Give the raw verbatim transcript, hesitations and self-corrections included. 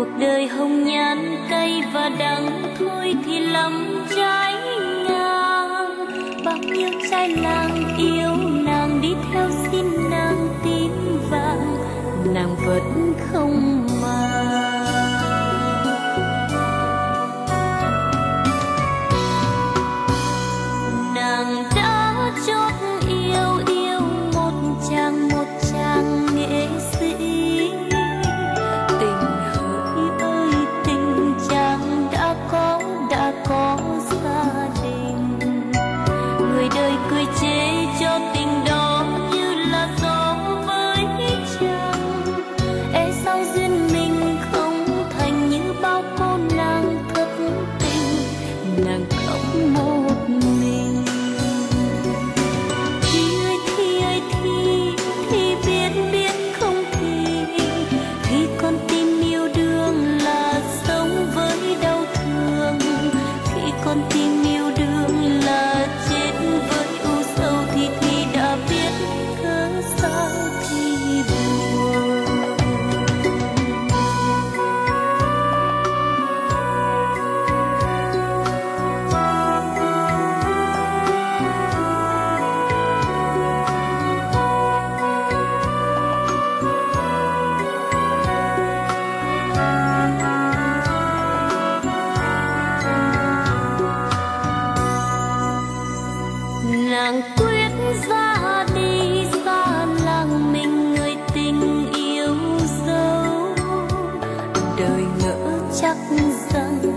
đời hồng nhan cay và đắng thôi thì lắm trái ngang. Bao nhiêu trai làng yêu nàng đi theo xin nàng tím vàng, nàng vẫn không màng. Nàng đã chót yêu yêu một chàng một chàng nghệ sĩ. Tình hỡi ơi tình chàng đã có đã có gia đình. Người đời cười chê cho tình đó như là gió với chàng. E sao duyên mình không thành như bao cô nàng thất tình, nàng khóc một mình. Thì ơi thì ơi thì thì biết biết không thì thì con tim yêu đương là sống với đau thương. Khi con tim yêu đương là chết với u sầu thì thì đã biết cớ sao thì buồn. Nàng quyết ra đi xa làng mình người tình yêu dấu. Đời ngỡ chắc rằng